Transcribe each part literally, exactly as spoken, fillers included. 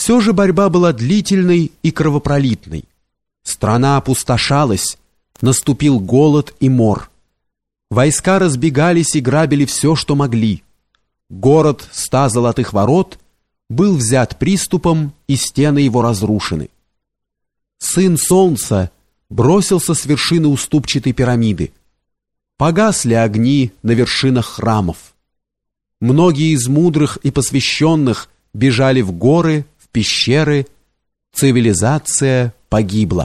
Все же борьба была длительной и кровопролитной. Страна опустошалась, наступил голод и мор. Войска разбегались и грабили все, что могли. Город ста золотых ворот был взят приступом, и стены его разрушены. Сын солнца бросился с вершины уступчатой пирамиды. Погасли огни на вершинах храмов. Многие из мудрых и посвященных бежали в горы, в пещеры. Цивилизация погибла.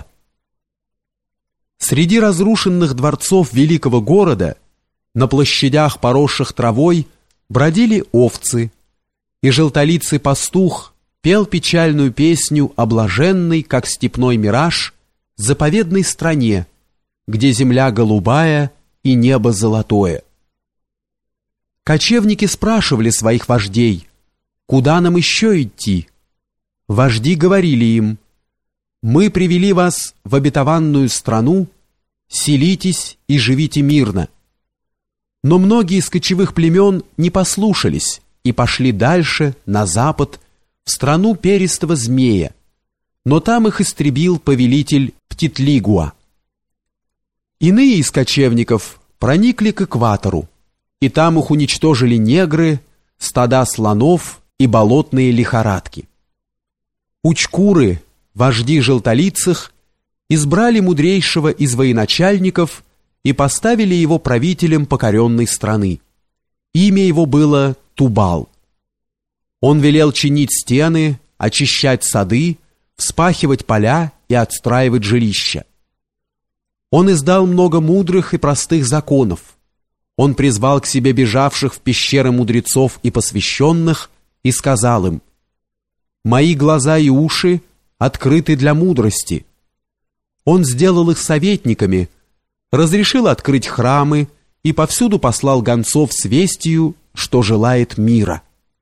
Среди разрушенных дворцов великого города, на площадях, поросших травой, бродили овцы, и желтолицый пастух пел печальную песню о блаженной, как степной мираж, заповедной стране, где земля голубая и небо золотое. Кочевники спрашивали своих вождей, куда нам еще идти? Вожди говорили им: мы привели вас в обетованную страну, селитесь и живите мирно. Но многие из кочевых племен не послушались и пошли дальше, на запад, в страну перистого змея, но там их истребил повелитель Птитлигуа. Иные из кочевников проникли к экватору, и там их уничтожили негры, стада слонов и болотные лихорадки. Учкуры, вожди желтолицых, избрали мудрейшего из военачальников и поставили его правителем покоренной страны. Имя его было Тубал. Он велел чинить стены, очищать сады, вспахивать поля и отстраивать жилища. Он издал много мудрых и простых законов. Он призвал к себе бежавших в пещеры мудрецов и посвященных и сказал им: «Мои глаза и уши открыты для мудрости». Он сделал их советниками, разрешил открыть храмы и повсюду послал гонцов с вестью, что желает мира.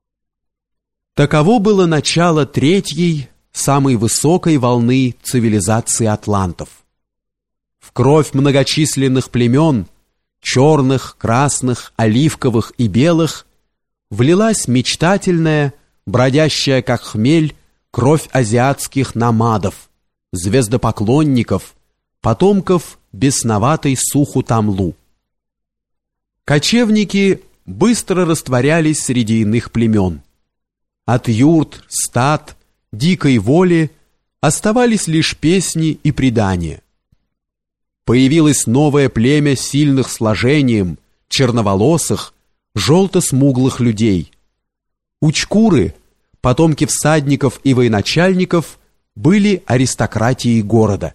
Таково было начало третьей, самой высокой волны цивилизации атлантов. В кровь многочисленных племен, черных, красных, оливковых и белых, влилась мечтательная, бродящая как хмель, кровь азиатских намадов, звездопоклонников, потомков бесноватой Суху-Тамлу. Кочевники быстро растворялись среди иных племен. От юрт, стад, дикой воли оставались лишь песни и предания. Появилось новое племя сильных сложением, черноволосых, желто-смуглых людей. Учкуры, потомки всадников и военачальников, были аристократией города.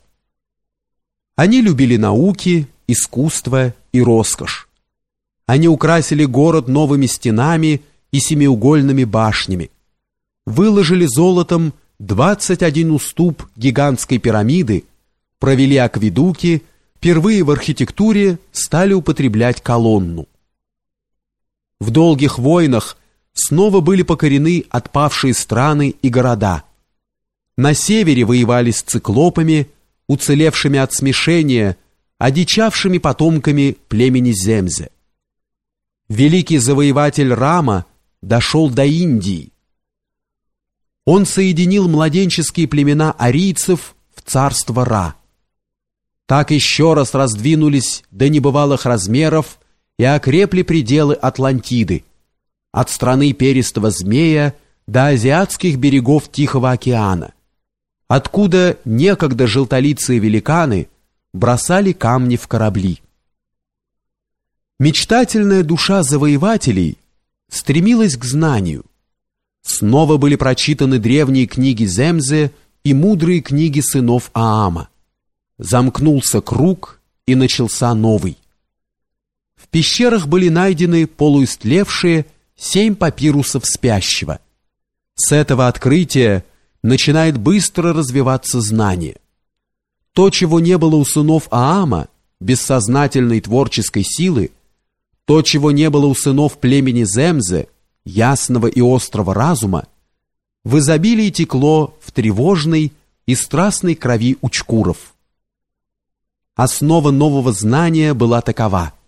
Они любили науки, искусство и роскошь. Они украсили город новыми стенами и семиугольными башнями, выложили золотом двадцать один уступ гигантской пирамиды, провели акведуки, впервые в архитектуре стали употреблять колонну. В долгих войнах снова были покорены отпавшие страны и города. На севере воевали с циклопами, уцелевшими от смешения, одичавшими потомками племени Земзе. Великий завоеватель Рама дошел до Индии. Он соединил младенческие племена арийцев в царство Ра. Так еще раз раздвинулись до небывалых размеров и окрепли пределы Атлантиды, от страны перистого змея до азиатских берегов Тихого океана, откуда некогда желтолицые великаны бросали камни в корабли. Мечтательная душа завоевателей стремилась к знанию. Снова были прочитаны древние книги Земзе и мудрые книги сынов Аама. Замкнулся круг, и начался новый. В пещерах были найдены полуистлевшие семь папирусов спящего. С этого открытия начинает быстро развиваться знание. То, чего не было у сынов Аама, бессознательной творческой силы, то, чего не было у сынов племени Земзе, ясного и острого разума, в изобилии текло в тревожной и страстной крови учкуров. Основа нового знания была такова: